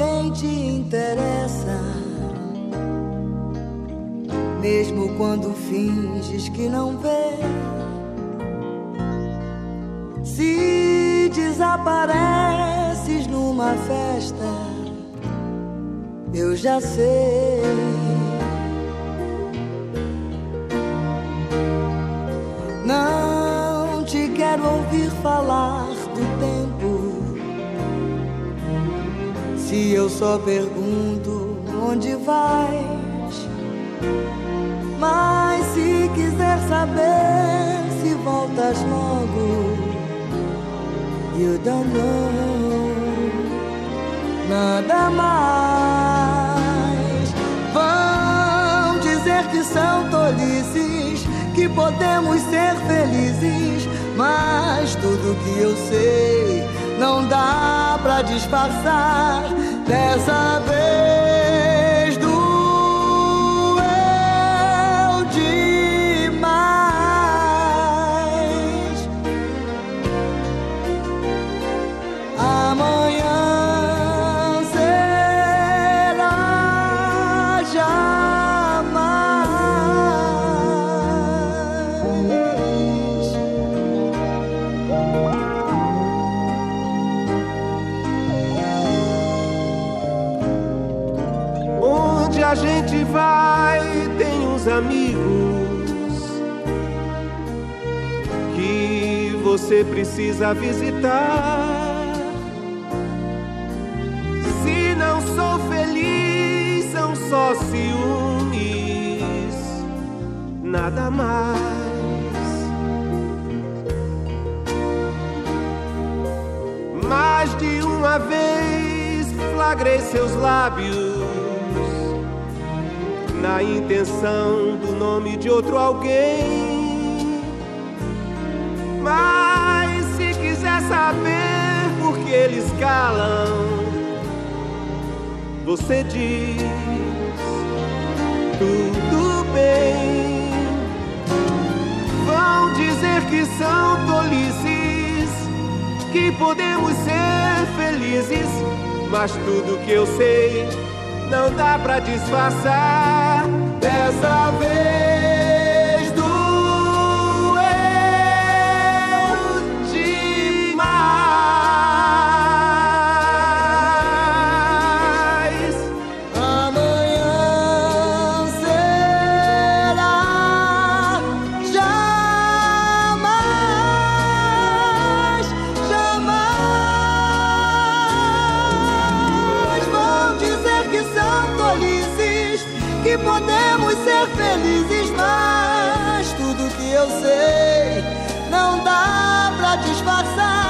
alguém te interessa, mesmo quando finges que não vê. Se desapareces numa festa, eu já sei. Não te quero ouvir falar do tempo, se eu só pergunto onde vais. Mas se quiser saber se voltas logo, you don't know nada mais. Vão dizer que são tolices, que podemos ser felizes, mas tudo que eu sei não dá pra disfarçar. Dessa vez doeu demais. Amanhã será jamais. Onde a gente vai tem uns amigos que você precisa visitar. Se não sou feliz, são só ciúmes, nada mais. Mais de uma vez flagrei seus lábios na intenção do nome de outro alguém. Mas se quiser saber por que eles calam, você diz tudo bem. Vão dizer que são tolices, que podemos ser felizes, mas tudo que eu sei não dá pra disfarçar. Dessa vez doeu demais. Amanhã será jamais, jamais. Vão dizer que são tolices, que podemos ser felizes, mas tudo que eu sei não dá pra disfarçar.